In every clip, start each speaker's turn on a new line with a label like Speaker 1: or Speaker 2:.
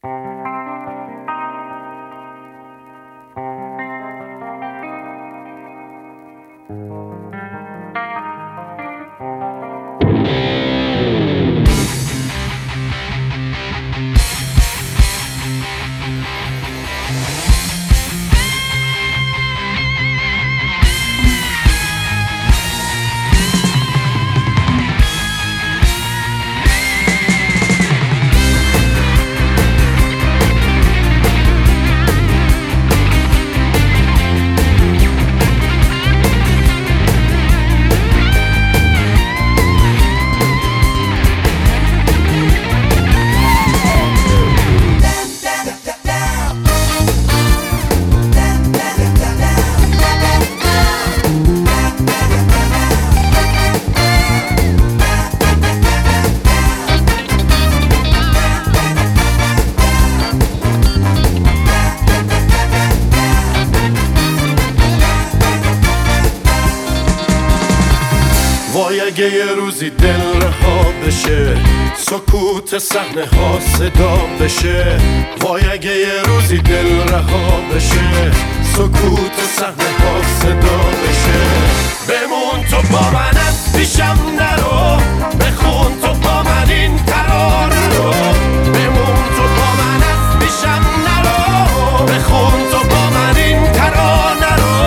Speaker 1: وای اگه یه روزی دل رها بشه، سکوت صحنه ها صدا بشه. وای اگه یه روزی دل رها بشه، سکوت صحنه ها صدا بشه. بمون تو با من، از پیشم نرو، بخون تو با من این ترانه رو. بمون تو با من، از پیشم نرو، بخون تو با من این ترانه رو.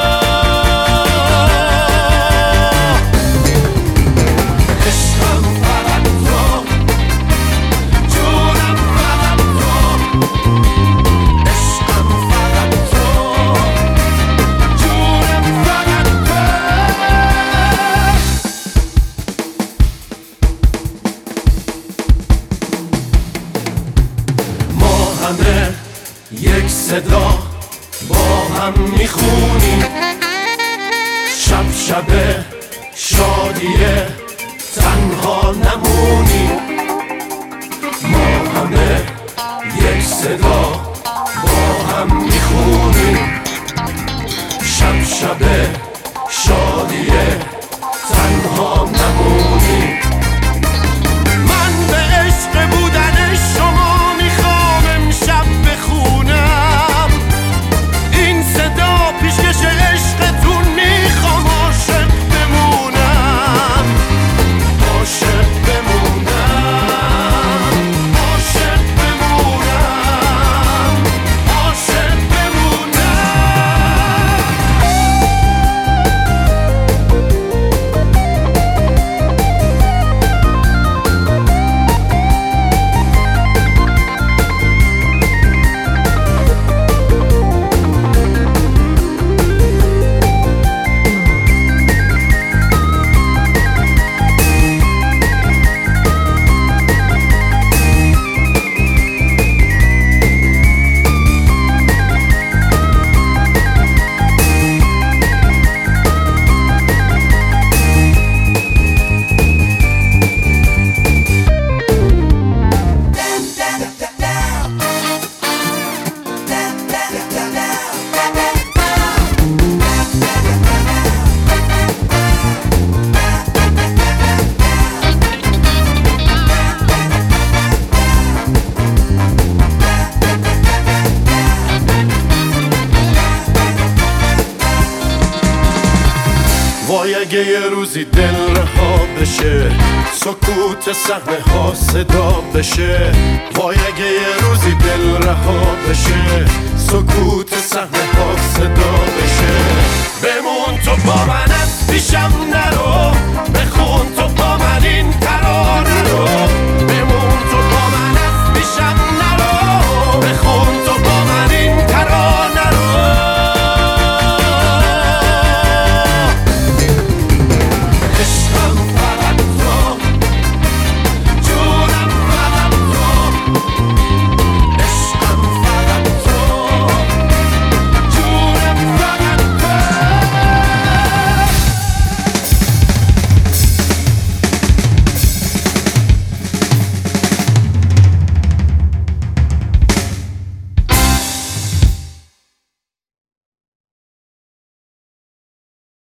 Speaker 1: همه یک صدا با هم میخونیم، شب شب شادیه تنها نمونیم. ما همه یک صدا با هم میخونیم، شب شب شادیه تنها نمونیم. من به عشق بودن شما شب بخونم این صدا، پیشکش عشقتون میخوام عاشق بمونم، عاشق بمونم، عاشق بمونم، عاشق وای اگه یه روزی دل رها بشه، سکوت صحنه ها صدا بشه. وای اگه یه روزی دل رها بشه، سکوت صحنه ها صدا بشه. بمون تو با من، از پیشم نرو، بخون تو با من این ترانه رو.